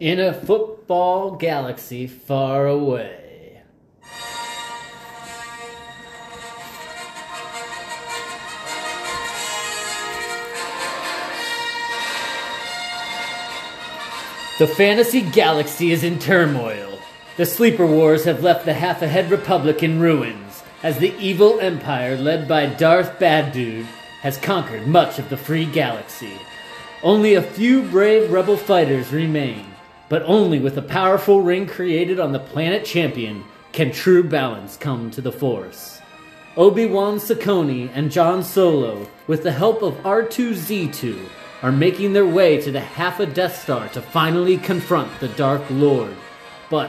In a football galaxy far away. The fantasy galaxy is in turmoil. The sleeper wars have left the half-ahead republic in ruins, as the evil empire led by Darth Bad Dude has conquered much of the free galaxy. Only a few brave rebel fighters remain. But only with a powerful ring created on the planet Champion can true balance come to the Force. Obi-Wan Sacconi and Jon Solo, with the help of R2-Z2, are making their way to the Half a Death Star to finally confront the Dark Lord. But,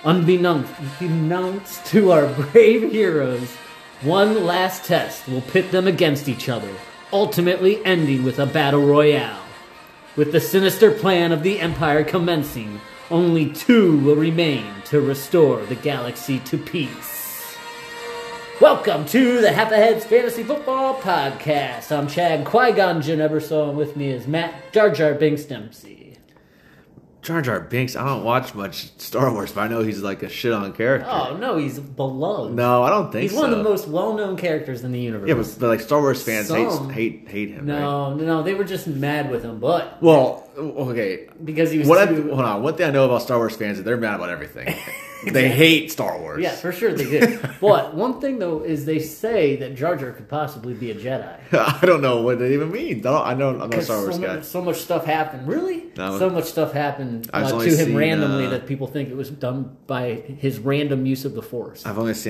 unbeknownst to our brave heroes, one last test will pit them against each other, ultimately ending with a battle royale. With the sinister plan of the Empire commencing, only two will remain to restore the galaxy to peace. Welcome to the Half Ahead's Fantasy Football Podcast. I'm Chad Qui-Gon Jinn Ebersol, and with me is Matt Jar Jar Binks Dempsey. Jar Jar Binks, I don't watch much Star Wars, but I know he's like a shit-on character. Oh, no, he's beloved. No, I don't think so. He's one of the most well-known characters in the universe. Yeah, but like Star Wars fans hate him, right? No, they were just mad with him, but... Well, okay. Because he was hold on, one thing I know about Star Wars fans is they're mad about everything. They hate Star Wars. Yeah, for sure they do. But one thing, though, is they say that Jar Jar could possibly be a Jedi. I don't know what that even means. I'm not a Star Wars guy. So much stuff happened. Really? No, so much stuff happened to him randomly that people think it was done by his random use of the Force. I've only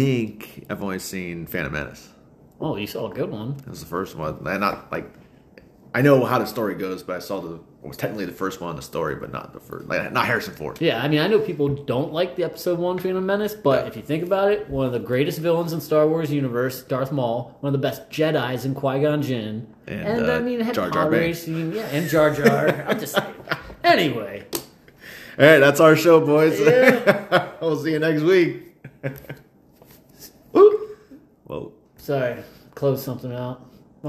seen Phantom Menace. Oh, you saw a good one. That was the first one. And not like... I know how the story goes, but it was technically the first one in the story, but not the first. Like, not Harrison Ford. Yeah, I mean, I know people don't like the Episode 1 Phantom Menace, but if you think about it, one of the greatest villains in Star Wars universe, Darth Maul, one of the best Jedis in Qui-Gon Jinn, and I mean, it had Jar Jar Binks. And Jar Jar. I'm just saying. Anyway. All right, that's our show, boys. Yeah. We'll see you next week. Whoa. Sorry, close something out.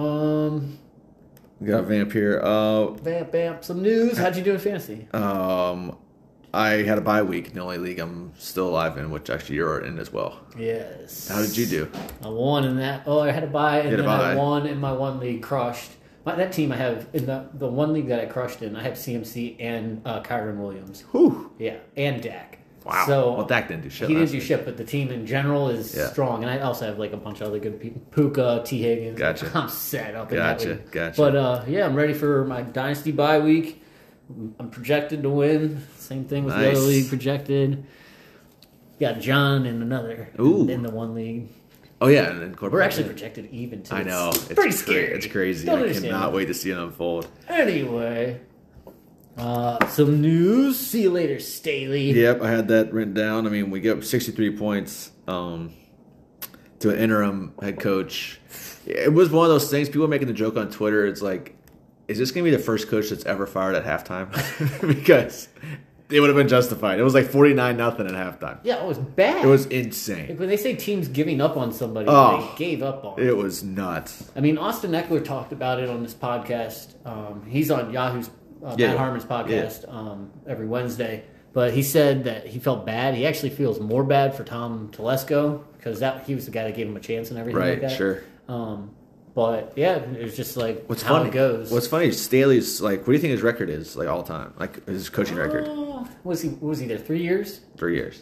We got Vamp here. Vamp. Some news. How'd you do in fantasy? I had a bye week in the only league I'm still alive in, which actually you're in as well. Yes. How did you do? I won in that. Oh, I had a bye, and then I won in my one league, crushed. That team I have, in the one league that I crushed in, I have CMC and Kyron Williams. Whew. Yeah, and Dak. Wow. So, well, Dak didn't do shit. He didn't do shit, but the team in general is strong. And I also have like a bunch of other good people. Puka, T. Higgins. Gotcha. I'm set up in that league. Gotcha. But I'm ready for my Dynasty bye week. I'm projected to win. Same thing with the other league projected. Got John in another. In the one league. Oh, yeah. And then we're actually projected even, too. I know. It's pretty scary. It's crazy. Don't I cannot wait to see it unfold. Anyway... some news. See you later, Staley. Yep, I had that written down. I mean, we got 63 points to an interim head coach. It was one of those things. People are making the joke on Twitter. It's like, is this going to be the first coach that's ever fired at halftime? Because it would have been justified. It was like 49-0 at halftime. Yeah, it was bad. It was insane. Like when they say teams giving up on somebody, they gave up on it. It was nuts. I mean, Austin Eckler talked about it on this podcast. He's on Yahoo's Matt Harmon's podcast every Wednesday, but he said that he felt bad. He actually feels more bad for Tom Telesco because he was the guy that gave him a chance and everything like that. Sure. But yeah, it was just like it goes. What's funny is Staley's like, what do you think his record is like all time? Like his coaching record? Was he there 3 years? 3 years.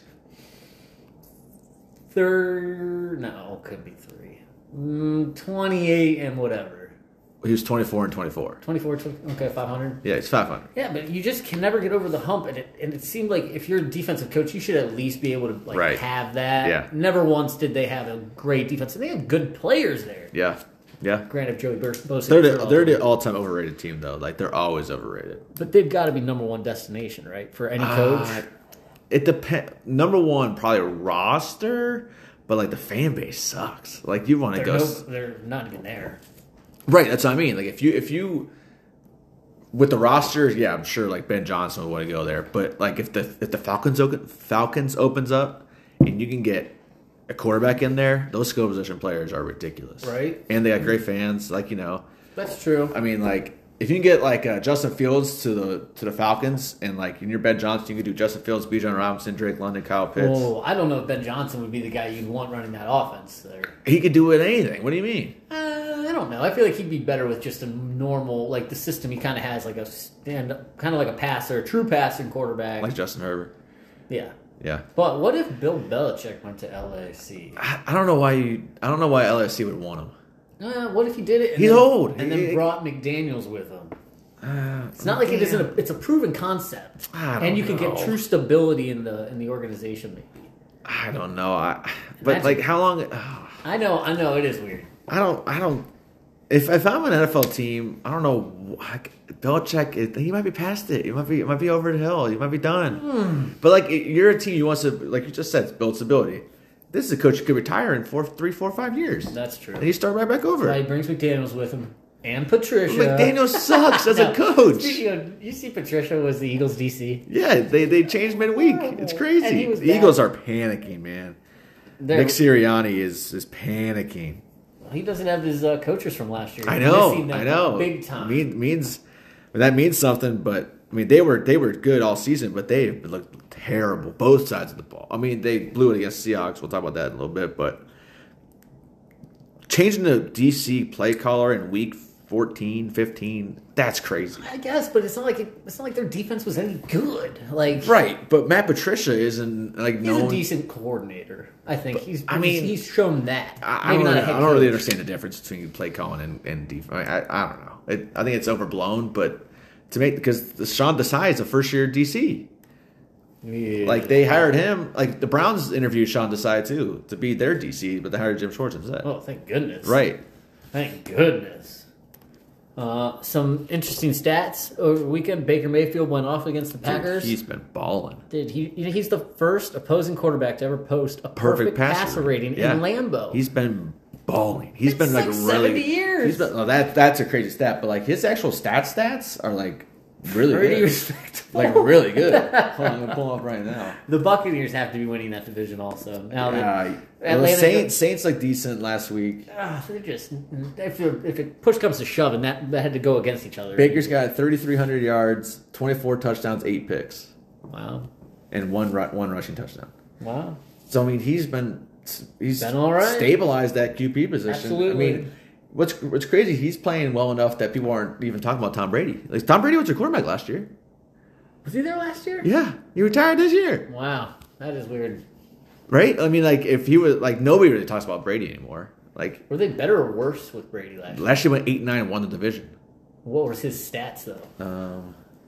No, could be 3. 28 and whatever. He was 24 and 24. 24, okay, 500. Yeah, it's 500. Yeah, but you just can never get over the hump, and it seemed like if you're a defensive coach, you should at least be able to have that. Yeah. Never once did they have a great defense, and they have good players there. Yeah. Granted, Joey Bosa. They're the all-time overrated team, though. Like they're always overrated. But they've got to be number one destination, right, for any coach. It depends. Number one, probably roster, but like the fan base sucks. Like you want to go. They're not even there. Right, that's what I mean. Like if you with the rosters, yeah, I'm sure like Ben Johnson would want to go there. But like if the Falcons opens up and you can get a quarterback in there, those skill position players are ridiculous. Right. And they got great fans, That's true. I mean, like if you can get like Justin Fields to the Falcons, and like in your Ben Johnson, you could do Justin Fields, Bijan Robinson, Drake London, Kyle Pitts. Oh, I don't know if Ben Johnson would be the guy you'd want running that offense there. He could do it anything. What do you mean? I don't know. I feel like he'd be better with just a normal, like the system he kind of has, like a kind of like a passer, a true passing quarterback. Like Justin Herbert. Yeah. Yeah. But what if Bill Belichick went to LAC? I don't know why LSC would want him. What if he did it? And He's old. And then brought McDaniels with him. It's not like it isn't. It's a proven concept, and you can get true stability in the organization. Maybe. I don't know. But like, how long? I know. It is weird. I don't. If I'm an NFL team, I don't know. Belichick, he might be past it. It might be over the hill. He might be done. But like, you're a team. You want to, like you just said, build stability. This is a coach who could retire in 3, 4, 5 years. That's true. And he start right back over. He brings McDaniels with him and Patricia. McDaniels sucks as a coach. You see, Patricia was the Eagles DC. Yeah, they changed midweek. It's crazy. The Eagles are panicking, man. Nick Sirianni is panicking. He doesn't have his coaches from last year. I know. Big time. That means something, but I mean they were good all season, but they looked terrible both sides of the ball. I mean they blew it against Seahawks. We'll talk about that in a little bit, but changing the DC play caller in week 14, 15, that's crazy. I guess, but it's not like their defense was any good. Like right, but Matt Patricia isn't like he's a decent coordinator. I think he's shown that. I don't really understand the difference between play calling and defense. I don't know. I think it's overblown, but because Sean Desai is a first year DC. Yeah. Like they hired him. Like the Browns interviewed Sean Desai too to be their DC, but they hired Jim Schwartz instead. Oh, thank goodness! Right, thank goodness. Some interesting stats over the weekend. Baker Mayfield went off against the Packers. Dude, he's been balling. He's the first opposing quarterback to ever post a perfect passer rating in Lambeau. He's been balling. He's been like really 70 years. That's a crazy stat, but like his actual stats are like really pretty good. Respectable. Like really good. Hold on, I'm gonna pull up right now. The Buccaneers have to be winning that division also. Now the Saints like decent last week. They're just if it push comes to shove, and that had to go against each other. Baker's got 3,300 yards, 24 touchdowns, 8 picks. Wow. And one rushing touchdown. Wow. So I mean he's been all right. Stabilized that QB position. Absolutely. I mean, what's crazy? He's playing well enough that people aren't even talking about Tom Brady. Like Tom Brady was your quarterback last year. Was he there last year? Yeah, he retired this year. Wow, that is weird. Right? I mean, like if he was like nobody really talks about Brady anymore. Like were they better or worse with Brady last year? Last year went 8-9 and won the division. What was his stats though?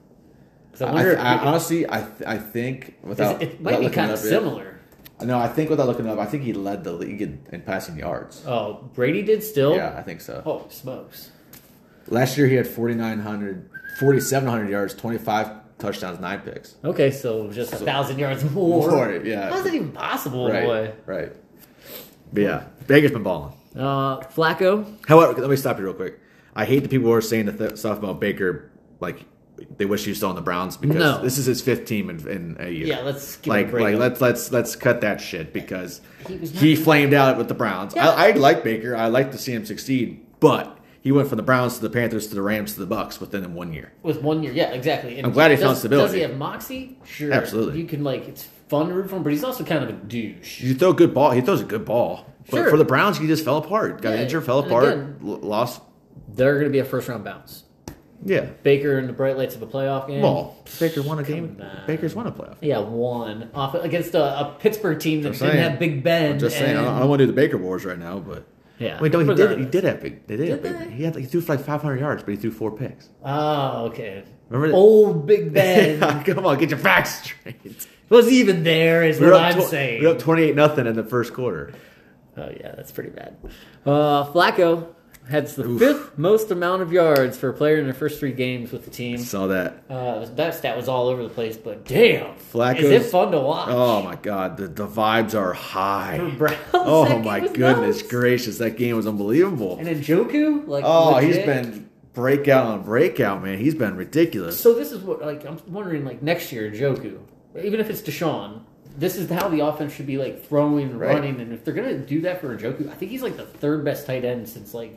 Honestly, I think it might be kind of similar. No, I think without looking it up, I think he led the league in passing yards. Oh, Brady did still? Yeah, I think so. Oh, smokes. Last year he had 4,700 yards, 25 touchdowns, 9 picks. Okay, so just 1,000 yards more. Yeah. How's that even possible, right, boy? Right. But yeah, Baker's been balling. Flacco? However, let me stop you real quick. I hate the people who are saying the stuff about Baker, like they wish he was still on the Browns because this is his 5th team in a year. Yeah, let's give him a break. Let's cut that shit because he flamed out with the Browns. Yeah. I like Baker. I like to see him succeed, but he went from the Browns to the Panthers to the Rams to the Bucks within 1 year. With 1 year, yeah, exactly. And I'm glad he found stability. Does he have moxie? Sure, absolutely. You can it's fun to root for him, but he's also kind of a douche. You throw a good ball. He throws a good ball. But for the Browns, he just fell apart. Got injured, fell apart, again, lost. They're going to be a first-round bounce. Yeah. Baker in the bright lights of a playoff game. Well, Baker won a game. Baker's won a playoff. Yeah, won. Against a Pittsburgh team that didn't have Big Ben. I'm just saying. I don't want to do the Baker Wars right now, but... Yeah. Wait, no, he did have big... They did. He threw for like 500 yards, but he threw 4 picks. Oh, okay. Remember that? Old Big Ben. Come on, get your facts straight. Was even there is what I'm saying. We're up 28-0 in the first quarter. Oh, yeah, that's pretty bad. Flacco has the 5th most amount of yards for a player in their first 3 games with the team. Saw that. That stat was all over the place, but damn. Flacco's, is it fun to watch? Oh, my God. The vibes are high. For Browns, oh, my goodness nuts. gracious. That game was unbelievable. And Njoku? Legit. He's been breakout on breakout, man. He's been ridiculous. So this is what, I'm wondering, next year, Njoku, even if it's Deshaun, this is how the offense should be, throwing and running. And if they're going to do that for Njoku, I think he's, the 3rd best tight end since,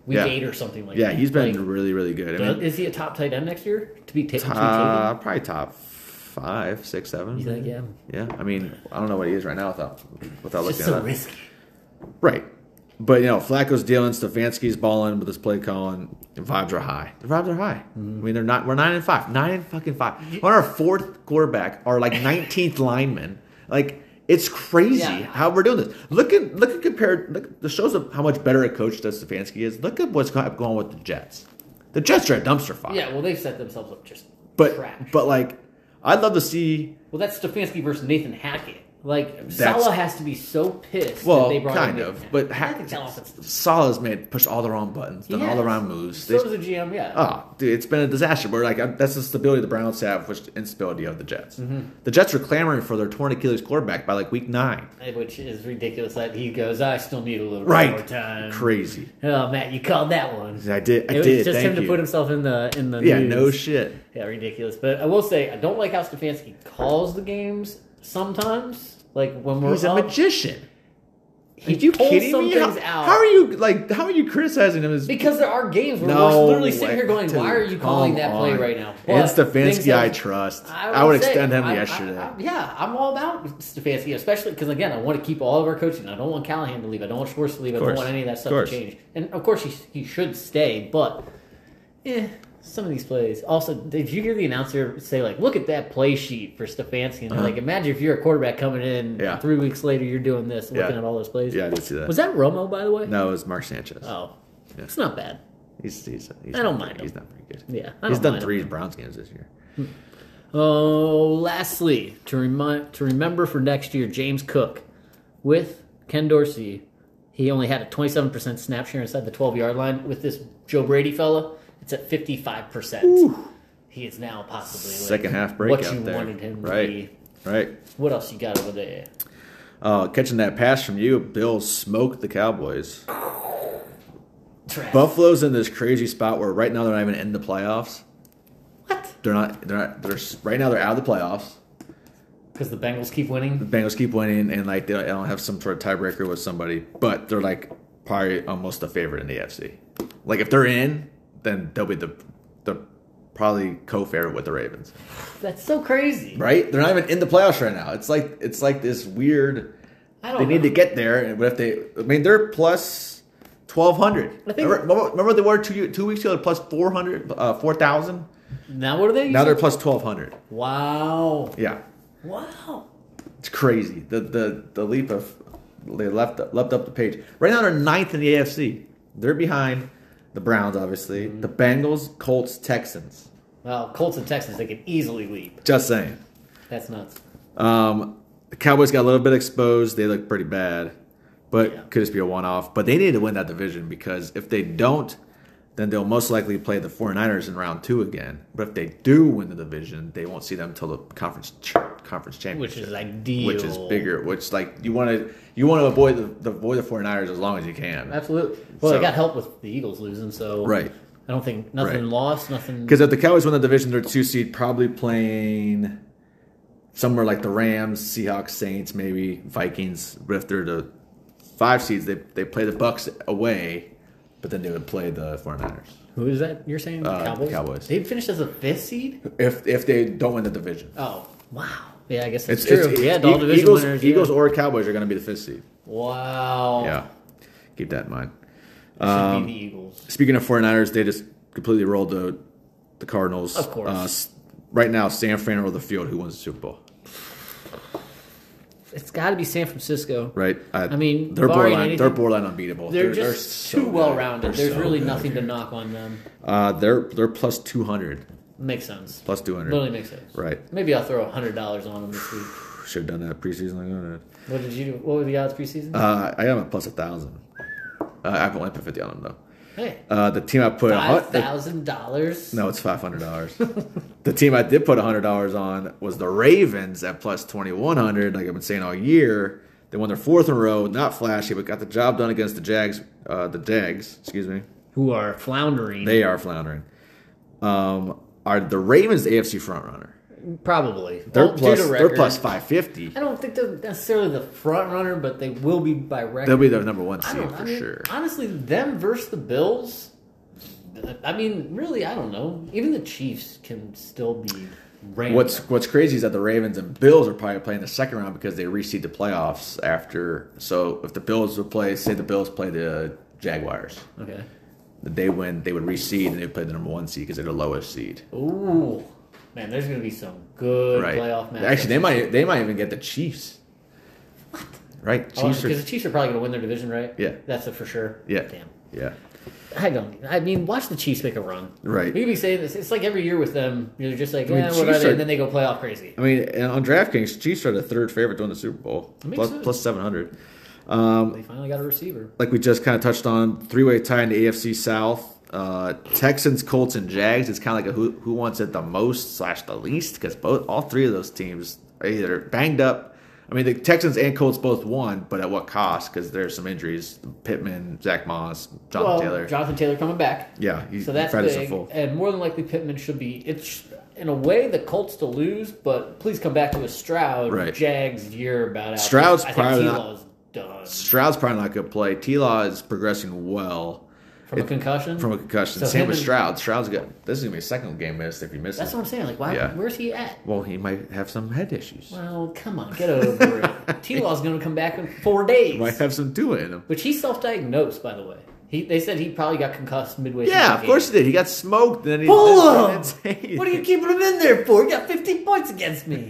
week 8 or something like Yeah, that. he's been really, really good. I mean, is he a top tight end next year to be taken? probably top 5, 6, 7. You think? Yeah. Yeah. I mean, I don't know what he is right now without It's looking just at so that. risky. Right. But, Flacco's dealing, Stefanski's balling with his play calling. The vibes are high. I mean, we're 9-5. 9-5. On our fourth quarterback, our 19th lineman. It's crazy how we're doing this. Look at the shows of how much better a coach does Stefanski is. Look at what's going on with the Jets. The Jets are a dumpster fire. Yeah, well, they've set themselves up just trash. But I'd love to see. Well, that's Stefanski versus Nathan Hackett. Saleh has to be so pissed that Well, they brought kind in of, Nathan but Hackett. Saleh's pushed all the wrong buttons, done all the wrong moves. So does the GM, yeah. Oh, dude, it's been a disaster. But that's the stability the Browns have, which the instability of the Jets. Mm-hmm. The Jets are clamoring for their torn Achilles quarterback by week 9, which is ridiculous. That he goes, I still need a little bit more time. Crazy. Oh, Matt, you called that one. I did. It was just him to put himself in the yeah, news. no shit. Yeah, ridiculous. But I will say, I don't like how Stefanski calls the games sometimes. When we're He's a magician. Are he you pulls kidding some me? things out. How are you criticizing him? Because there are games where No we're literally sitting here going, dude, "Why are you calling that play on. right now?" And But things Stefanski, that- I trust. I would extend him yesterday. I'm all about Stefanski, especially because again, I want to keep all of our coaching. I don't want Callahan to leave. I don't want Schwartz to leave. I don't want any of that stuff to change. And of course, he should stay. But some of these plays. Also, did you hear the announcer say, look at that play sheet for Stefanski? And they're imagine if you're a quarterback coming in 3 weeks later, you're doing this, looking at all those plays. Yeah, I did see that. Was that Romo, by the way? No, it was Mark Sanchez. Oh. Yeah. It's not bad. He's I don't mind him. He's not very good. Yeah. He's done 3 Browns games this year. Oh, lastly, to remember for next year, James Cook with Ken Dorsey. He only had a 27% snap share inside the 12-yard line. With this Joe Brady fella, it's at 55%. Ooh. He is now possibly second half breakout what you there. wanted him to be. Right. What else you got over there? Catching that pass from you, Bills smoked the Cowboys. Trash. Buffalo's in this crazy spot where right now they're not even in the playoffs. What? They're not. They're right now they're out of the playoffs. Because the Bengals keep winning? The Bengals keep winning, and they don't have some sort of tiebreaker with somebody, but they're probably almost the favorite in the AFC. If they're in, then they'll be the probably co-favorite with the Ravens. That's so crazy, right? They're not even in the playoffs right now. It's like this weird. They need to get there, but they're plus 1,200. Remember they were 2 weeks ago, plus 4,000. Now what are they? Now they're plus 1,200. Wow. Yeah. Wow. It's crazy. The leap of they leapt up the page. Right now they're 9th in the AFC. They're behind the Browns, obviously. Mm-hmm. The Bengals, Colts, Texans. Well, Colts and Texans, they can easily leap. Just saying. That's nuts. The Cowboys got a little bit exposed. They look pretty bad. But could just be a one-off. But they need to win that division because if they don't, then they'll most likely play the 49ers in round 2 again. But if they do win the division, they won't see them until the conference championship. Which is ideal. Which is bigger. Which you want to avoid the 49ers as long as you can. Absolutely. Well, they got help with the Eagles losing, so right. I don't think nothing lost, nothing. Because if the Cowboys win the division, they're 2 seed, probably playing somewhere like the Rams, Seahawks, Saints, maybe Vikings. But if they're the 5 seeds, they play the Bucks away. But then they would play the 49ers. Who is that you're saying? Cowboys? Cowboys. They'd finish as a 5th seed? If they don't win the division. Oh, wow. Yeah, I guess that's true. All division Eagles, winners. Eagles or Cowboys are going to be the 5th seed. Wow. Yeah. Keep that in mind. Should be the Eagles. Speaking of 49ers, they just completely rolled the Cardinals. Of course. Right now, San Fran or the field, who wins the Super Bowl? It's got to be San Francisco. Right. They're borderline unbeatable. They're just too well-rounded. There's really nothing to knock on them. They're plus 200. Makes sense. Plus 200. Really makes sense. Right. Maybe I'll throw $100 on them this week. Should have done that preseason. What did you do? What were the odds preseason? I am at plus 1,000. I have only put 50 on them though. Hey. The team I put $5,000. No, it's $500. The team I did put $100 on was the Ravens at plus 2,100. Like I've been saying all year, they won their 4th in a row. Not flashy, but got the job done against the Jags. The Jags, excuse me, who are floundering. They are floundering. Are the Ravens the AFC frontrunner? Probably. They're Well, due to plus. They're record. plus 550. I don't think they're necessarily the front runner, but they will be by record. They'll be the number one I seed don't- for I mean, sure. Honestly, them versus the Bills. I mean, really, I don't know. Even the Chiefs can still be random. What's crazy is that the Ravens and Bills are probably playing the second round because they reseed the playoffs after. So if the Bills would play, say the Bills play the Jaguars, Okay. they win, they would reseed and they would play the number one seed because they're the lowest seed. Ooh. Man, there's going to be some good playoff matches. Actually, they might even get the Chiefs. What? Right? Oh, Chiefs because the Chiefs are probably going to win their division, right? Yeah. That's it for sure. Yeah. Damn. Yeah. I mean, watch the Chiefs make a run. Right. We could be saying this. It's like every year with them. You're just like, I mean, what Chiefs are they? are- And then they go playoff crazy. I mean, and on DraftKings, Chiefs are the third favorite to win the Super Bowl, makes sense. plus 700. They finally got a receiver. Like we just kind of touched on, three-way tie in the AFC South. Texans, Colts, and Jags. It's kind of like a who wants it the most / the least because all three of those teams are either banged up. I mean, the Texans and Colts both won, but at what cost? Because there's some injuries: Pittman, Zach Moss, Jonathan Taylor. Jonathan Taylor coming back. Yeah, So that's Friday's big. full. And more than likely, Pittman should be. It's in a way the Colts to lose, but please come back to a Stroud. Right. Jags year about out. Stroud's I think probably not- T-Law's done Stroud's probably not going to play. T-Law is progressing well from a concussion. from a concussion. So Same him with and- Stroud. Stroud's got this is going to be a second game missed if he misses. That's what I'm saying. Like, why? Yeah. Where's he at? Well, he might have some head issues. Well, come on, get over it. T-Law's going to come back in 4 days. Might have some do in him. Which he's self-diagnosed, by the way. They said he probably got concussed midway. Yeah, through of the course game. he did. He got smoked. And then he Pull him! didn't say anything. What are you keeping him in there for? He got 15 points against me.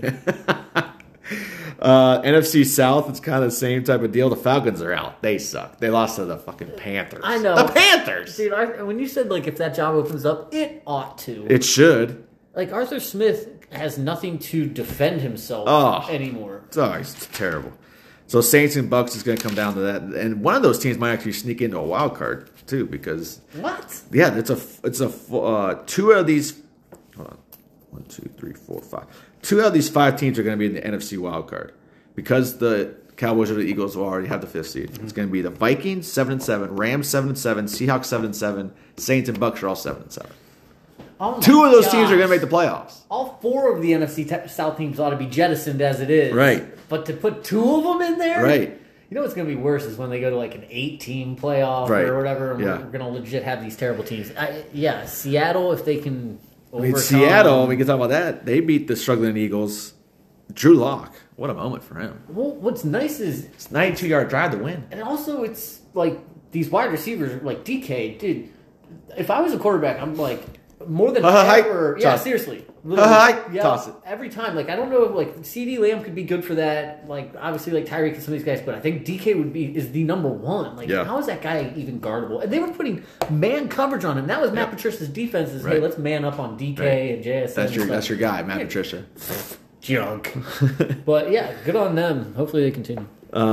NFC South, it's kind of the same type of deal. The Falcons are out. They suck. They lost to the fucking Panthers. I know. The Panthers! Dude, when you said like if that job opens up, it ought to. It should. Like Arthur Smith has nothing to defend himself anymore. Oh, it's terrible. So Saints and Bucks is going to come down to that. And one of those teams might actually sneak into a wild card, too, because... What? Yeah, it's a two out of these... Hold on. 1, 2, 3, 4, 5. Two out of these 5 teams are going to be in the NFC wild card. Because the Cowboys or the Eagles will already have the 5th seed. It's going to be the Vikings 7-7, Rams 7-7, Seahawks 7-7, Saints and Bucks are all 7-7. Oh my 2 of those teams are gosh. going to make the playoffs. All 4 of the NFC South teams ought to be jettisoned as it is. Right. But to put 2 of them in there? Right. You know what's going to be worse is when they go to like an 8-team playoff Right. or whatever, and Yeah. we're going to legit have these terrible teams. Seattle, if they can I mean, overcome... Seattle, we can talk about that. They beat the struggling Eagles. Drew Lock, what a moment for him. Well, what's nice is... It's a 92-yard drive to win. And also, it's like these wide receivers, like DK, dude. If I was a quarterback, I'm like more than ever. Yeah, toss it. seriously. Yeah, toss it. Every time. Like I don't know if like CD Lamb could be good for that. Like obviously, like Tyreek and some of these guys, but I think DK is the number one. Like how is that guy even guardable? And they were putting man coverage on him. That was Matt Patricia's defense. Is hey, Right. let's man up on DK Right. and JSN. That's your guy, Matt Patricia. Junk. But yeah, good on them. Hopefully they continue.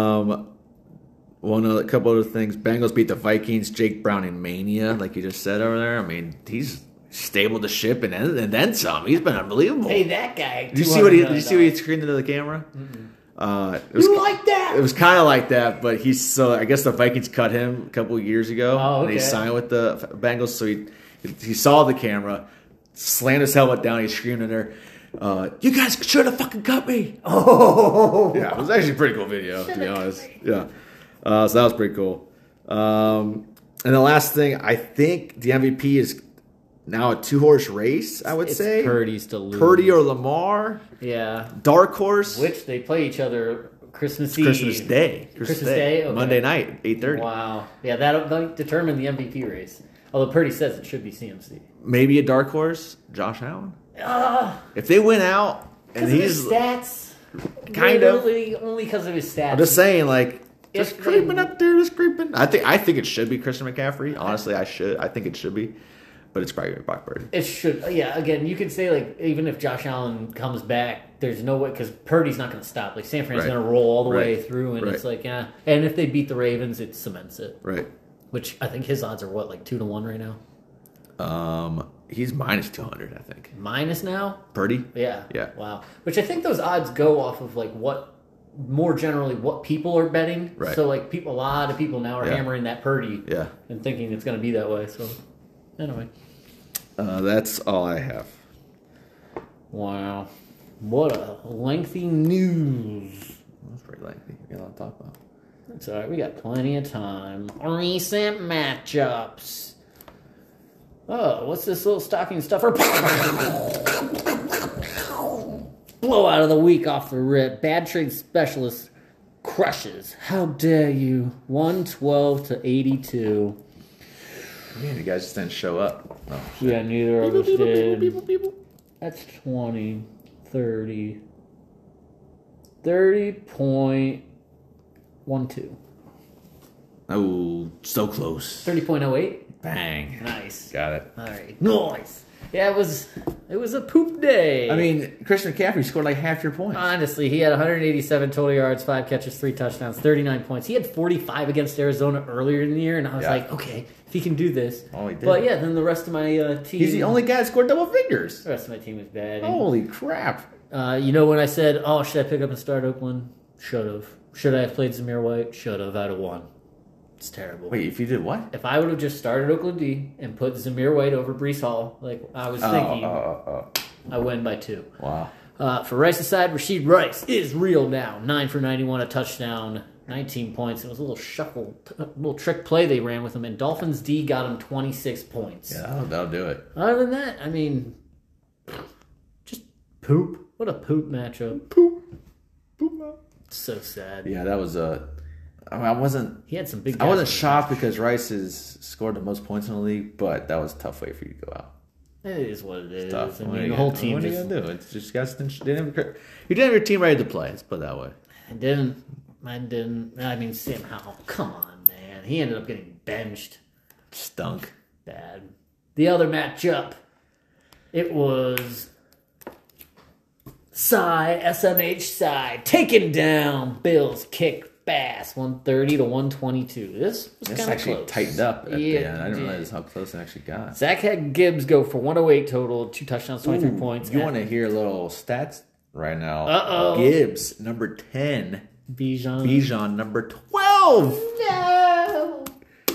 A couple other things. Bengals beat the Vikings. Jake Browning mania, like you just said over there. I mean, he's stabled the ship and then some. He's been unbelievable. Hey, that guy. Did you see what he screamed into the camera? It was, You like that? It was kind of like that, but I guess the Vikings cut him a couple of years ago. Oh, okay. And he signed with the Bengals, so he saw the camera, slammed his helmet down, he's screaming in there, you guys should have fucking cut me. Oh. Yeah, it was actually a pretty cool video, to be honest. Yeah. So that was pretty cool. And the last thing, I think the MVP is now a 2-horse race, I would say. Purdy's to lose. Purdy or Lamar. Yeah. Dark horse. Which they play each other Christmas Eve. Christmas Day. Christmas Day? Okay. Monday night, 8:30. Wow. Yeah, that'll determine the MVP race. Although Purdy says it should be CMC. Maybe a dark horse, Josh Allen. If they win out and Because of his he's stats. kind of, Literally only because of his stats. I'm just saying, like, just If creeping they- up there, just creeping. I think it should be Christian McCaffrey. Honestly, I think it should be, but it's probably gonna be Brock Purdy. It should. Yeah, again, you could say, like, even if Josh Allen comes back, there's no way, because Purdy's not going to stop. Like, San Fran's Right. going to roll all the way Right. through, and Right. it's like, yeah. And if they beat the Ravens, it cements it. Right. Which I think his odds are, what, like 2-1 right now? He's minus 200, I think. Minus now? Purdy. Yeah. Yeah. Wow. Which I think those odds go off of like more generally what people are betting. Right. So like a lot of people now are Yeah. hammering that Purdy Yeah. and thinking it's going to be that way. So anyway. That's all I have. Wow. What a lengthy news. That's pretty lengthy. We got a lot to talk about. That's all right. We got plenty of time. Recent matchups. Oh, what's this little stocking stuffer? Blowout of the week off the rip. Bad trade specialist crushes. How dare you? 112 to 82. Man, you guys just didn't show up. Oh, Yeah, neither of us did. That's 20, 30. 30.12. Oh, so close. 30.08? Bang. Nice. Got it. All right. Nice. Yeah, it was a poop day. I mean, Christian McCaffrey scored like half your points. Honestly, he had 187 total yards, 5 catches, 3 touchdowns, 39 points. He had 45 against Arizona earlier in the year, and I was like, okay, if he can do this. Oh, he did. But yeah, then the rest of my team. He's the only guy that scored double figures. The rest of my team was bad. Holy crap. You know when I said, oh, should I pick up and start Oakland? Should have. Should I have played Zamir White? Should have. I'd have won. It's terrible. Wait, if you did what? If I would have just started Oakland D and put Zamir White over Breece Hall, like I was thinking, I win by 2. Wow. For Rice's side, Rashid Rice is real now. 9 for 91, a touchdown, 19 points. It was a little trick play they ran with him, and Dolphins D got him 26 points. Yeah, that'll do it. Other than that, I mean, just poop. What a poop matchup. Poop. So sad. Yeah, that was I wasn't. He had some big. I wasn't shocked because Rice has scored the most points in the league, but that was a tough way for you to go out. It is what it is. Tough. I mean, the whole team. What are you gonna do? It's just guys didn't have, you didn't have your team ready to play. Let's put it that way. I didn't. I mean, Sam Howell. Come on, man. He ended up getting benched. Stunk. Bad. The other matchup, it was SMH side taking down Bills kick Bass 130 to 122. This was kind of actually close. tightened up at the end. I didn't it realize how close it actually got. Zach had Gibbs go for 108 total, 2 touchdowns, 23 points. You want to hear little stats right now? Uh-oh. Gibbs, number 10. Bijan, number 12. No.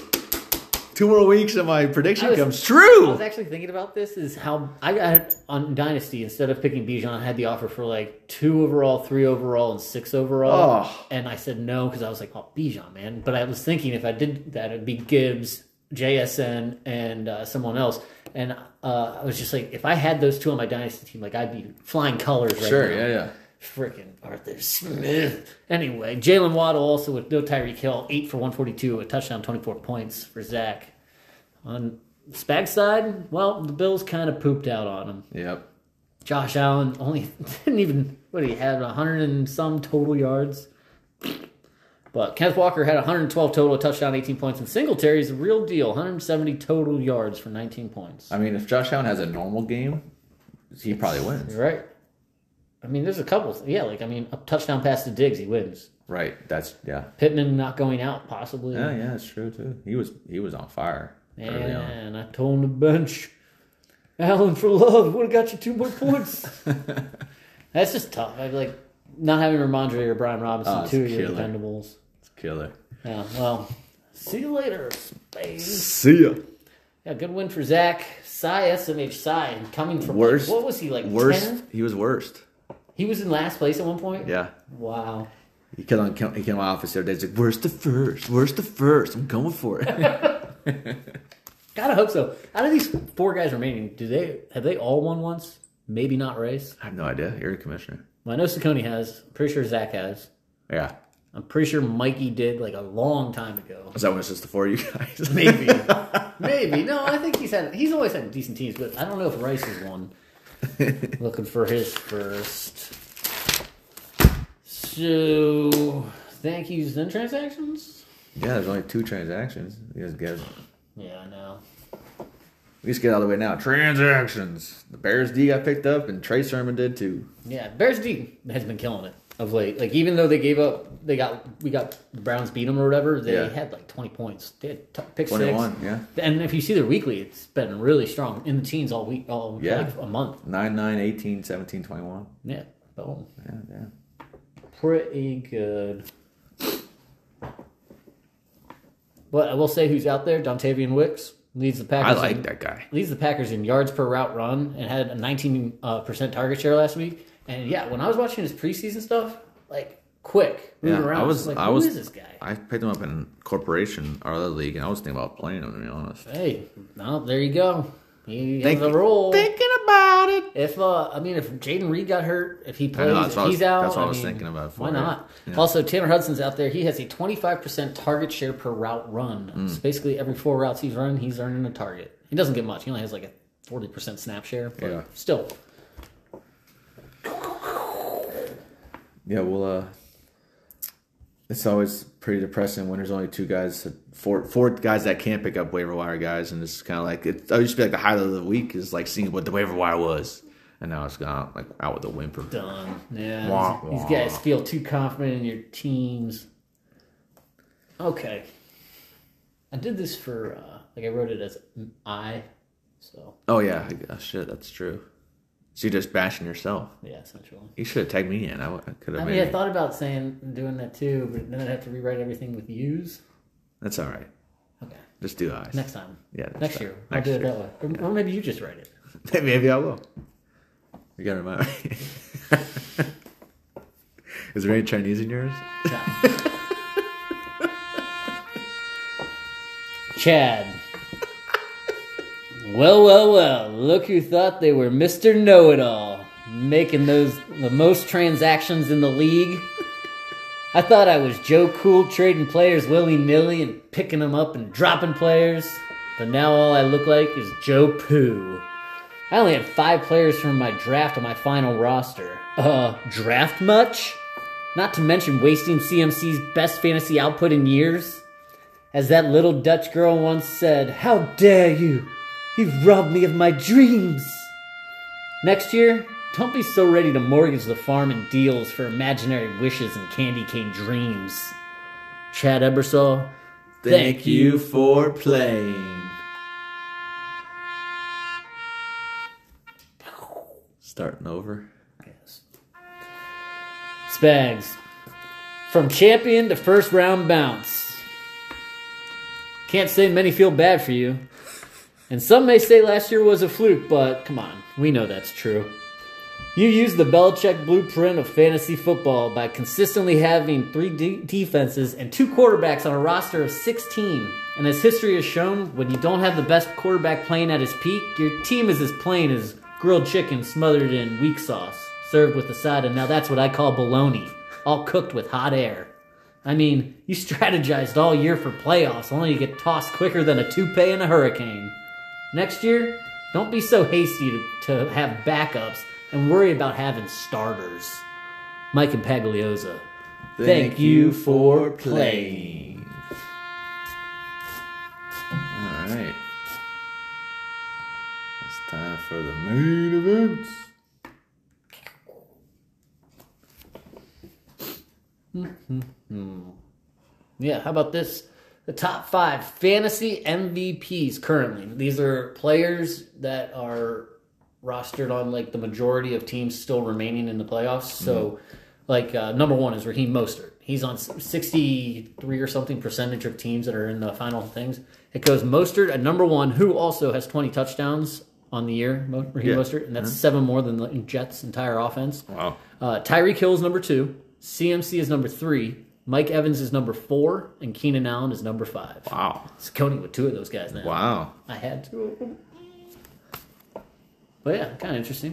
2 more weeks and my prediction comes I true. was actually thinking about this, is how I got on Dynasty, instead of picking Bijan, I had the offer for like 2 overall, 3 overall, and 6 overall. Oh. And I said no, because I was like, oh, Bijan, man. But I was thinking if I did that, it'd be Gibbs, JSN, and someone else. And I was just like, if I had those 2 on my Dynasty team, like I'd be flying colors right now. Sure, yeah. Freaking Arthur Smith. Anyway, Jalen Waddle also with no Tyreek Hill, 8 for 142, a touchdown, 24 points for Zach. On Spag's side, well, the Bills kind of pooped out on him. Yep. Josh Allen only didn't even, he had 100 and some total yards. But Kenneth Walker had 112 total, a touchdown, 18 points. And Singletary's the real deal, 170 total yards for 19 points. I mean, if Josh Allen has a normal game, he probably wins. You're right. I mean, there's a couple. Yeah, a touchdown pass to Diggs, he wins. Right. That's, yeah. Pittman not going out, possibly. Yeah, that's true, too. He was on fire. And I told him to bench Allen for love. Would have got you 2 more points. That's just tough. I'd be like, not having Ramondre or Brian Robinson, 2 of your dependables. It's killer. Yeah, well, see you later, Spain. See ya. Yeah, good win for Zach. SMH Cy, coming from worst. What was he, like worst? 10? He was worst. He was in last place at one point? Yeah. Wow. He came on my office the other day. He's like, "Where's the first? Where's the first? I'm going for it." Gotta hope so. Out of these 4 guys remaining, have they all won once? Maybe not Race. I have no idea. You're a commissioner. Well, I know Saccone has. I'm pretty sure Zach has. Yeah. I'm pretty sure Mikey did like a long time ago. Is that when it's just the 4 of you guys? Maybe. Maybe. No, I think he's always had decent teams, but I don't know if Rice has won. Looking for his first. So, thank yous then transactions? Yeah, there's only 2 transactions. You guys get it. Yeah, I know. We just get out of the way now. Transactions. The Bears D got picked up, and Trey Sermon did too. Yeah, Bears D has been killing it of late. Like, even though we got the Browns beat them or whatever, they had like 20 points. They had pick 21, 6. yeah. And if you see their weekly, it's been really strong in the teens all week, like a month. 9, 9, 18, 17, 21. Yeah, boom. Yeah. Pretty good. But I will say who's out there, Dontavian Wicks. Leads the Packers. I like that guy. Leads the Packers in yards per route run and had a 19% target share last week. And yeah, when I was watching his preseason stuff, like quick, moving around, who is this guy? I picked him up in Corporation, our other league, and I was thinking about playing him, to be honest. Hey, no, there you go. He has a role. Thinking about it. If Jaden Reed got hurt, if he plays, if he's out. That's what I was thinking about. Why not? Yeah. Also, Tanner Hudson's out there. He has a 25% target share per route run. So basically, every 4 routes he's running, he's earning a target. He doesn't get much. He only has like a 40% snap share, but still. Yeah, well, it's always pretty depressing when there's only 2 guys, four guys that can't pick up waiver wire guys, and it's kind of like it used to be like the highlight of the week is like seeing what the waiver wire was, and now it's gone like out with a whimper. Done. Yeah, these guys feel too confident in your teams. Okay, I did this for I wrote it as I. So. Oh yeah, shit, that's true. So you're just bashing yourself. Yeah, essentially. You should have tagged me in. I could have. I thought about doing that too, but then I'd have to rewrite everything with U's. That's all right. Okay. Just do eyes. Next time. Yeah. Next year. I'll do it that way. Or maybe you just write it. Maybe I will. You got to remind me. Is there any Chinese in yours? No. Chad. Well, look who thought they were Mr. Know-It-All, making the most transactions in the league. I thought I was Joe Cool trading players willy-nilly and picking them up and dropping players, but now all I look like is Joe Poo. I only had 5 players from my draft on my final roster. Draft much? Not to mention wasting CMC's best fantasy output in years. As that little Dutch girl once said, "How dare you? You've robbed me of my dreams." Next year, don't be so ready to mortgage the farm and deals for imaginary wishes and candy cane dreams. Chad Ebersol, thank you for playing. Starting over. Yes. Spags, from champion to first round bounce. Can't say many feel bad for you. And some may say last year was a fluke, but come on, we know that's true. You used the Belichick blueprint of fantasy football by consistently having 3 defenses and 2 quarterbacks on a roster of 16. And as history has shown, when you don't have the best quarterback playing at his peak, your team is as plain as grilled chicken smothered in weak sauce, served with a side, and now that's what I call bologna, all cooked with hot air. I mean, you strategized all year for playoffs, only to get tossed quicker than a toupee in a hurricane. Next year, don't be so hasty to have backups and worry about having starters. Mike and Pagliozza, thank you for playing. All right. It's time for the main events. Yeah, how about this? The top 5 fantasy MVPs currently. These are players that are rostered on like the majority of teams still remaining in the playoffs. So, number 1 is Raheem Mostert. He's on 63 or something percentage of teams that are in the final things. It goes Mostert at number 1, who also has 20 touchdowns on the year, Raheem Mostert, and that's 7 more than the Jets' entire offense. Wow. Tyreek Hill is number 2. CMC is number 3. Mike Evans is number 4, and Keenan Allen is number 5. Wow. Saccone with 2 of those guys now. Wow. I had 2 of them. But yeah, kind of interesting.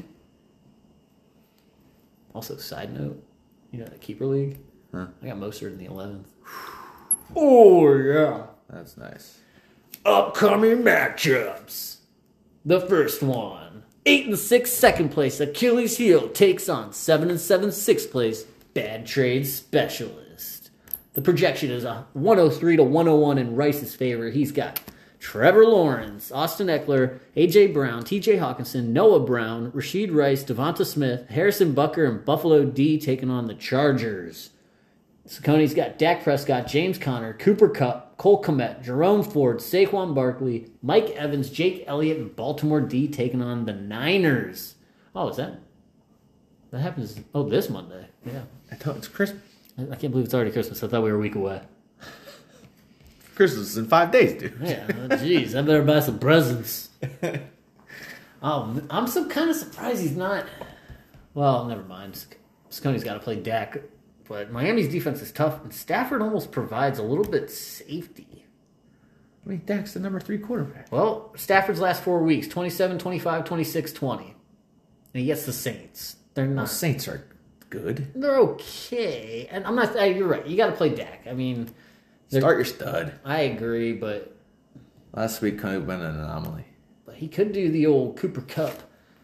Also, side note, the keeper league? Huh? I got Mostert in the 11th. Oh, yeah. That's nice. Upcoming matchups. The first one. 8-6 second place. Achilles heel takes on 7-7 6th place. Bad Trade Specialist. The projection is a 103 to 101 in Rice's favor. He's got Trevor Lawrence, Austin Eckler, A.J. Brown, T.J. Hawkinson, Noah Brown, Rashid Rice, Devonta Smith, Harrison Butker, and Buffalo D taking on the Chargers. Saccone's got Dak Prescott, James Conner, Cooper Kupp, Cole Kmet, Jerome Ford, Saquon Barkley, Mike Evans, Jake Elliott, and Baltimore D taking on the Niners. Oh, is that happens? Oh, this Monday. Yeah. I thought it's Christmas. I can't believe it's already Christmas. I thought we were a week away. Christmas is in 5 days, dude. Yeah, jeez. I better buy some presents. Oh, I'm so kind of surprised he's not Well, never mind. Sconey's got to play Dak. But Miami's defense is tough, and Stafford almost provides a little bit safety. I mean, Dak's the number 3 quarterback. Well, Stafford's last 4 weeks, 27, 25, 26, 20. And he gets the Saints. They're not. Well, Saints are good. They're okay. And I'm not. You're right. You got to play Dak. I mean, Start your stud. I agree, but Last week could have been an anomaly. he could do the old Cooper Cup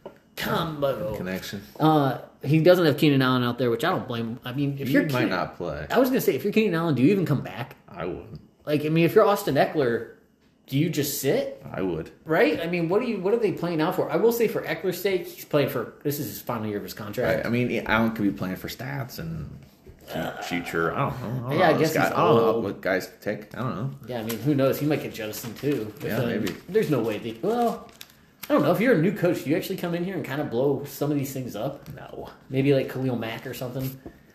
combo. Connection. He doesn't have Keenan Allen out there, which I don't blame him. I mean, if He you're might Keenan, not play. I was gonna say, if you're Keenan Allen, do you even come back? I wouldn't. Like, I mean, if you're Austin Eckler, do you just sit? I would. Right? I mean, what are they playing out for? I will say, for Eckler's sake, he's playing for. This is his final year of his contract. Right. I mean, Allen could be playing for stats and future. I don't know. Yeah, I guess I he's don't know old. what guys take. I don't know. Yeah, I mean, who knows? He might get jettisoned too. Yeah, maybe. There's no way they. Well, I don't know. If you're a new coach, do you actually come in here and kind of blow some of these things up? No. Maybe like Khalil Mack or something.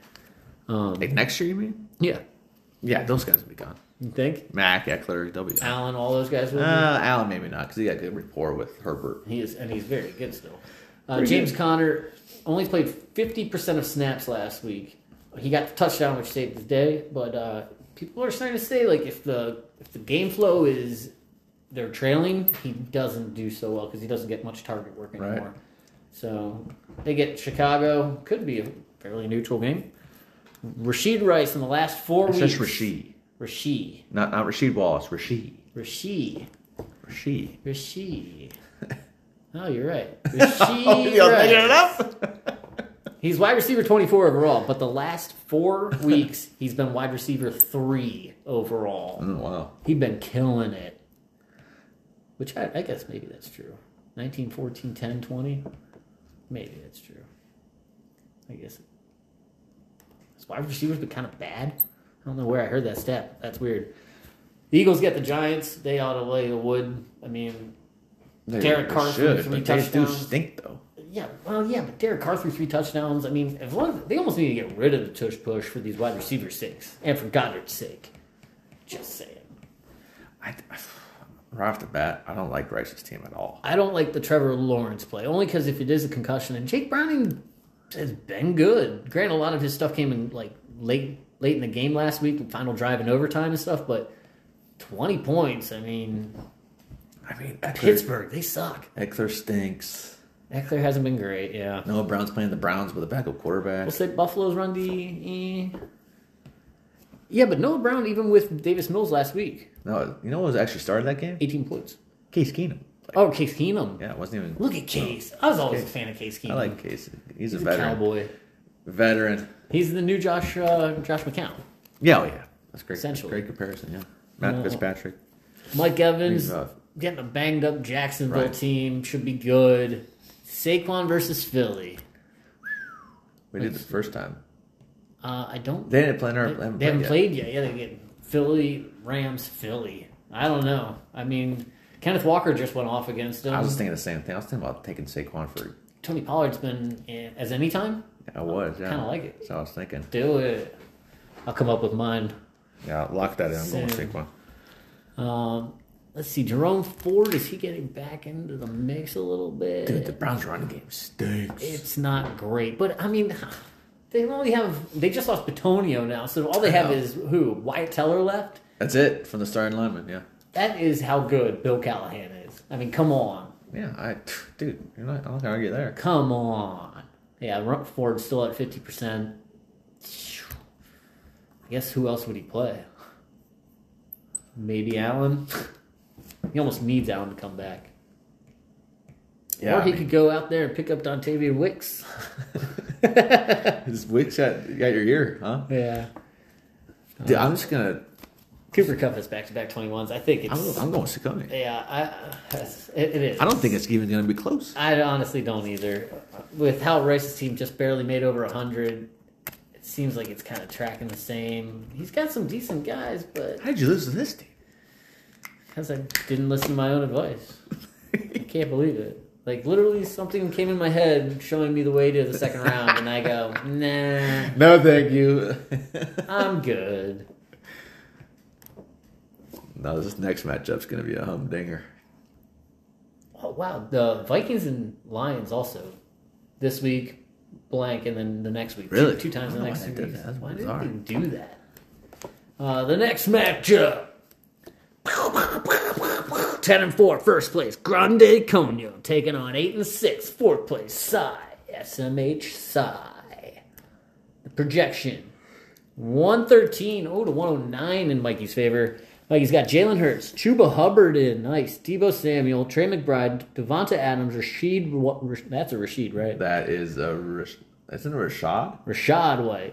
Like next year, you mean? Yeah. Yeah, those guys will be gone. You think? Mac, Eckler, they'll be gone. Allen, all those guys will be? Allen maybe not because he got good rapport with Herbert. He is, and he's very good still. Pretty James good. Conner only played 50% of snaps last week. He got the touchdown, which saved the day. But people are starting to say, like, if the game flow is they're trailing, he doesn't do so well because he doesn't get much target work anymore. Right. So they get Chicago. Could be a fairly neutral game. Rasheed Rice in the last 4 It's weeks. just Rasheed. Rasheed. Not Rasheed Wallace. Rasheed. Rasheed. Rasheed. Rasheed. Oh, you're right. Rasheed You're Rice. making it up? He's wide receiver 24 overall, but the last 4 weeks, he's been wide receiver 3 overall. Oh, wow. He's been killing it. Which I guess maybe that's true. 19, 14, 10, 20? Maybe that's true. I guess. His wide receivers been kind of bad. I don't know where I heard that stat. That's weird. The Eagles get the Giants. They ought to lay the wood. I mean, Derek Carr threw 3 but they do touchdowns. stink, though. Yeah, well, yeah, but Derek Carr threw 3 touchdowns. I mean, as long as, they almost need to get rid of the tush push for these wide receivers' sakes and for Goddard's sake. Just saying. Right off the bat, I don't like Rice's team at all. I don't like the Trevor Lawrence play, only because if it is a concussion, and Jake Browning has been good. Granted, a lot of his stuff came in like late in the game last week, final drive and overtime and stuff, but 20 points, I mean, Pittsburgh, they suck. Eckler stinks. Eckler hasn't been great, yeah. Noah Brown's playing the Browns with a backup quarterback. We'll say Buffalo's run D. Yeah, but Noah Brown, even with Davis Mills last week, No, you know what was actually started that game? 18 points. Case Keenum. Oh, Case Keenum. Yeah, it wasn't even. Look at Case. I was always a fan of Case Keenum. I like Case. He's a He's a veteran. cowboy. Veteran. He's the new Josh McCown. Yeah, oh yeah. That's great. Essentially. Great comparison, yeah. Matt Fitzpatrick. Mike Evans He's rough. getting a banged up Jacksonville Right. team should be good. Saquon versus Philly. We did the first time. I don't. They didn't play. They haven't played yet. Yeah, they get Philly, Rams, Philly. I don't know. I mean, Kenneth Walker just went off against them. I was just thinking the same thing. I was thinking about taking Saquon for. Tony Pollard's been in, as anytime. I was, yeah. Kind of like it. So I was thinking. Do it. I'll come up with mine. Yeah, lock that in. I'm going with Same. Saquon. Let's see. Jerome Ford, is he getting back into the mix a little bit? Dude, the Browns running game stinks. It's not great, but I mean, they just lost Batonio now, so all they have is who? Wyatt Teller left? That's it from the starting lineman, yeah. That is how good Bill Callahan is. I mean, come on. Yeah, dude, I'm not going to argue there. Come on. Yeah, Ford's still at 50%. I guess who else would he play? Maybe Allen? He almost needs Allen to come back. Yeah, Or he could go out there and pick up Dontavian Wicks. His Wicks got your ear, huh? Yeah. Dude, I'm just going to. Cooper Kupp has back-to-back 21s. I think it's... I'm going Saquon. Yeah, it is. I don't think it's even going to be close. I honestly don't either. With how Rice's team just barely made over 100, it seems like it's kind of tracking the same. He's got some decent guys, but How did you lose to this team? because I didn't listen to my own advice. I can't believe it. Like, literally something came in my head showing me the way to the second round, and I go, nah, No, thank you. I'm good. No, this next matchup's going to be a humdinger. Oh, wow. The Vikings and Lions also. This week, blank, and then the next week. Really? Two times I the don't know next why 2 they did weeks. that. That's Why did bizarre. they do that? The next matchup. 10-4, first place, Grande Conyo, taking on 8-6, fourth place, Psy, SMH Psy. The projection, 113 to 109 in Mikey's favor. Mikey's got Jalen Hurts, Chuba Hubbard in, nice, Deebo Samuel, Trey McBride, Devonta Adams, that's a Rashid, right? That is isn't it Rashad? Rashad White.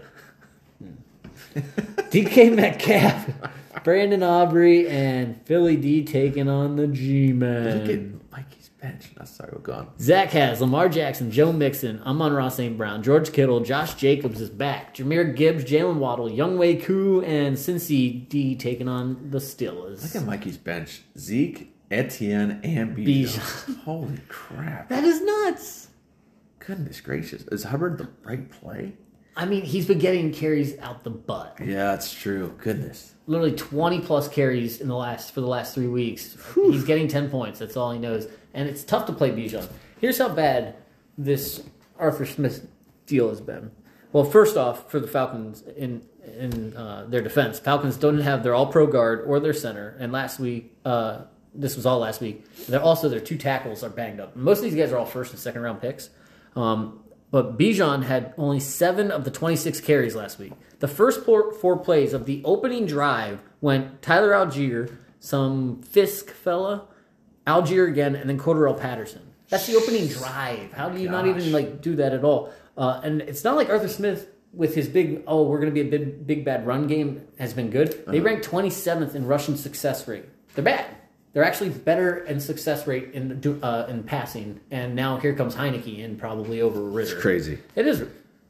DK Metcalf, Brandon Aubrey, and Philly D taking on the Look G-Man. at Mikey's bench. No, sorry, we're gone. Zach has Lamar Jackson, Joe Mixon, Amon-Ra St. Brown, George Kittle, Josh Jacobs is back, Jameer Gibbs, Jalen Waddle, Younghoe Koo, and Cincy D taking on the Steelers. Look at Mikey's bench. Zeke, Etienne, and Bijan. Holy crap. That is nuts. Goodness gracious. Is Hubbard the right play? I mean, he's been getting carries out the butt. Yeah, that's true. Goodness. Literally 20 plus carries for the last 3 weeks. He's getting 10 points. That's all he knows. And it's tough to play Bijan. Here's how bad this Arthur Smith deal has been. Well, first off, for the Falcons in their defense, Falcons don't have their all-pro guard or their center. And last week, this was all last week. Their 2 tackles are banged up. Most of these guys are all first and second round picks. But Bijan had only 7 of the 26 carries last week. The first 4 plays of the opening drive went Tyler Algier, some Fisk fella, Algier again, and then Cordarrelle Patterson. That's the opening drive. How do you not even do that at all? And it's not like Arthur Smith with his we're going to be a big bad run game has been good. They ranked 27th in rushing success rate. They're bad. They're actually better in success rate in passing, and now here comes Heineke in probably over Ritter. It's crazy. It is.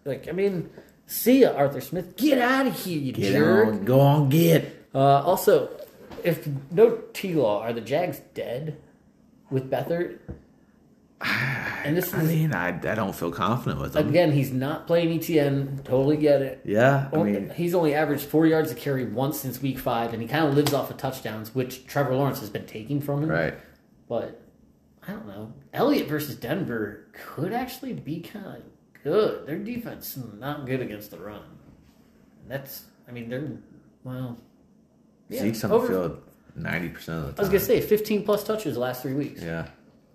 See ya, Arthur Smith. Get out of here, you jerk. Go on, get. Also, if no T-Law, are the Jags dead with Beathard? And this is, I don't feel confident with him. again, he's not playing ETN. Totally get it. Yeah, He's only averaged 4 yards a carry once since week 5, and he kind of lives off of touchdowns, which Trevor Lawrence has been taking from him. right. But I don't know. Elliott versus Denver could actually be kind of good. Their defense is not good against the run. They're yeah, Zeke's on the field 90% of the time. I was gonna say 15 plus touches the last 3 weeks. Yeah.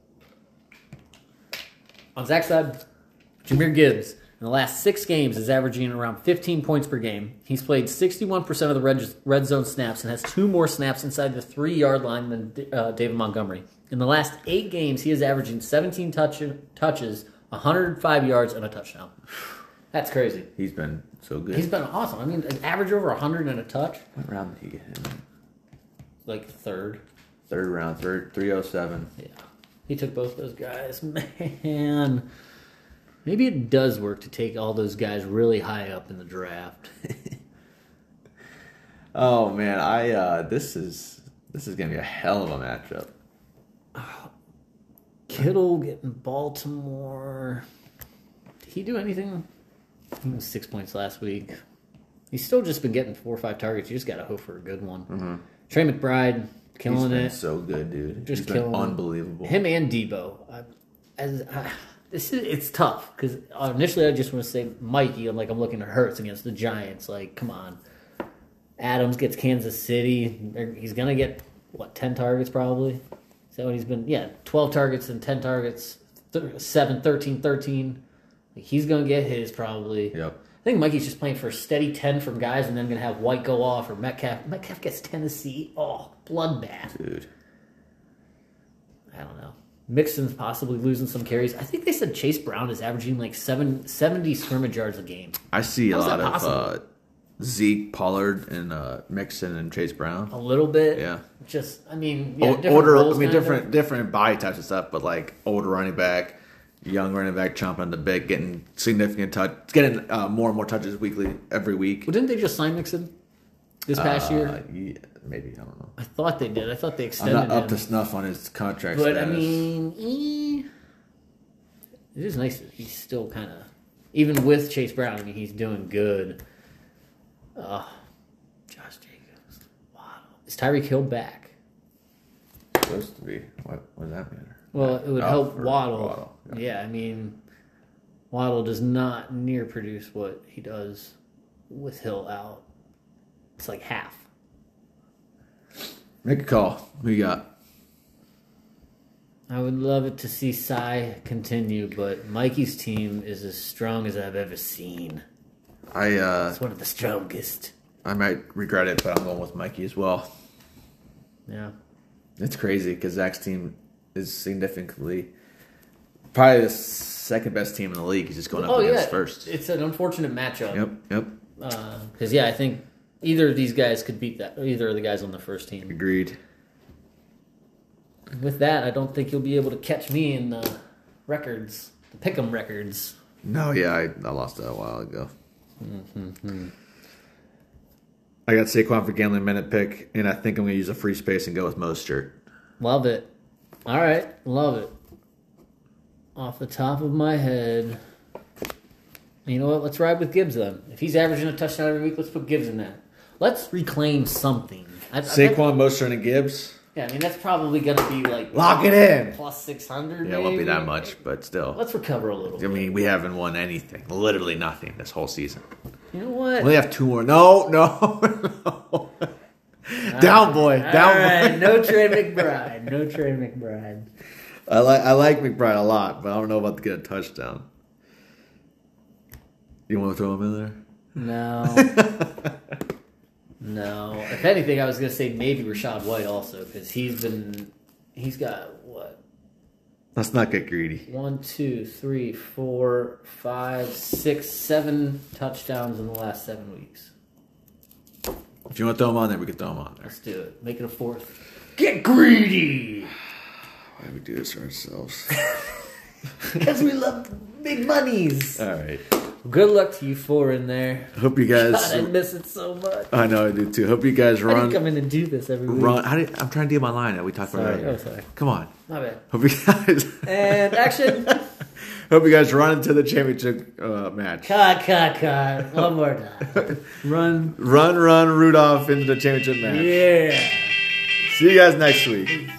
On Zach's side, Jameer Gibbs in the last 6 games is averaging around 15 points per game. He's played 61% of the red zone snaps and has 2 more snaps inside the 3-yard line than David Montgomery. In the last 8 games, he is averaging 17 touches, 105 yards, and a touchdown. That's crazy. He's been so good. He's been awesome. I mean, an average over 100 and a touch. What round did he get him in? Like third. Third round, 307. Yeah. He took both those guys. Man. Maybe it does work to take all those guys really high up in the draft. Oh man, this is gonna be a hell of a matchup. Kittle getting Baltimore. Did he do anything? He was 6 points last week. He's still just been getting 4 or 5 targets. You just gotta hope for a good one. Mm-hmm. Trey McBride killing He's been it. so good, dude. Just He's been killing it. unbelievable. Him and Debo. It's tough because initially I just want to say Mikey. I'm looking at Hurts against the Giants. Like, come on. Adams gets Kansas City. He's gonna get 10 targets probably. Is that what he's been? Yeah, 12 targets and 10 targets. 7, 13, 13. Like, he's gonna get his probably. Yep. I think Mikey's just playing for a steady 10 from guys and then going to have White go off or Metcalf. Metcalf gets Tennessee. Oh, bloodbath. Dude. I don't know. Mixon's possibly losing some carries. I think they said Chase Brown is averaging 70 scrimmage yards a game. I see a How's lot that of possible? Zeke, Pollard, and Mixon and Chase Brown. A little bit. Yeah. Just, different Older, roles, kind of. different body types and stuff, but older running back, young running back chomping on the bit, getting significant getting more and more touches weekly every week. Well, didn't they just sign Mixon this past year? Yeah, maybe, I don't know. I thought they did. I thought they I'm extended not up him. to snuff on his contract But, status. I mean, it is nice that he's still kind of, even with Chase Brown, I mean, he's doing good. Josh Jacobs. Wow. Is Tyreek Hill back? Supposed to be. What does that matter? Well, it would Oh, help for Waddle. Waddle, Yeah, I mean, Waddle does not near produce what he does with Hill out. It's like half. Make a call. Who you got? I would love it to see Cy continue, but Mikey's team is as strong as I've ever seen. It's one of the strongest. I might regret it, but I'm going with Mikey as well. Yeah. It's crazy because Zach's team is significantly probably the second best team in the league. He's just going up against first. It's an unfortunate matchup. Yep. Because, I think either of these guys could beat that. Either of the guys on the first team. Agreed. With that, I don't think you'll be able to catch me in the records, the Pick'em records. No, yeah, I lost that a while ago. I got Saquon for gambling minute pick, and I think I'm going to use a free space and go with Mostert. Love it. All right, love it. Off the top of my head, you know what? Let's ride with Gibbs then. If he's averaging a touchdown every week, let's put Gibbs in that. Let's reclaim something. Saquon, Mostert, and Gibbs. Yeah, I mean that's probably going to be like lock it in plus 600. Yeah, it won't be that much, but still. Let's recover a little. I mean, we haven't won anything, literally nothing this whole season. You know what? We only have 2 more. No. Down, boy. Down, right. boy. No Trey McBride. No Trey McBride. I like McBride a lot, but I don't know about to get a touchdown. You want to throw him in there? No. No. If anything, I was going to say maybe Rachaad White also, because he's got what? Let's not get greedy. 1, 2, 3, 4, 5, 6, 7 touchdowns in the last 7 weeks. If you want to throw him on there, we can throw him on there. Let's do it. Make it a 4th. Get greedy! Why do we do this to ourselves? Because we love big monies. All right. Good luck to you 4 in there. Hope you guys. God, I miss it so much. I know I do too. Hope you guys How do you come in and do this every week? I'm trying to do my line that we talked about earlier. Oh, sorry. Come on. My bad. Hope you guys. And action. Hope you guys run into the championship match. Cut. One more time. Run. Run, Rudolph into the championship match. Yeah. See you guys next week.